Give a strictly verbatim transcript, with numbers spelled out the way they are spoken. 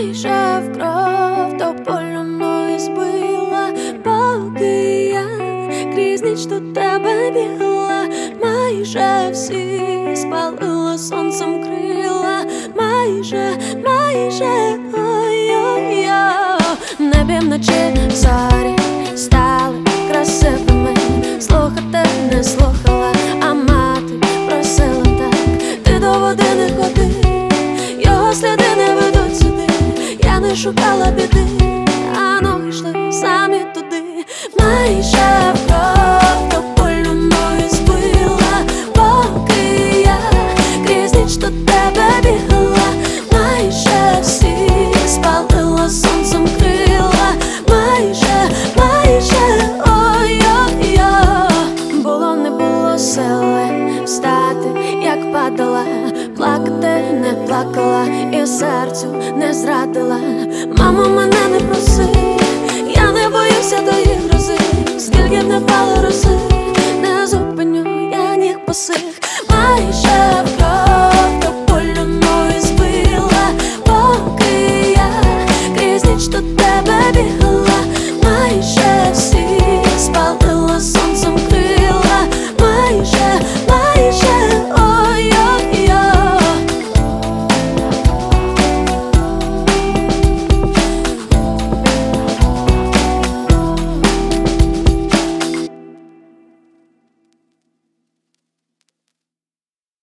майже в кров до болю мною збила, поки я крізь ніч до тебе бігла, майже всі спалила сонцем крила, майже, майже, ой-ой-ой. Небі вночі зорі стали красивими, слухати не слухала, а мати просила так: ти до води не ходи, його сліди не ведуть сюди. Я не шукала біди, а ноги йшли самі туди. Майже в кров до болю мною збила, поки я крізь ніч до тебе бігла, майже всі спалила сонцем крила, майже, майже, ой-ой-ой. Було не було сили встати, як падала, плакати не плакала і серцю не зрадила. Мамо, мене не проси, я не боюся тої грози, скільки б не впало роси, не зупиню я ніг посил.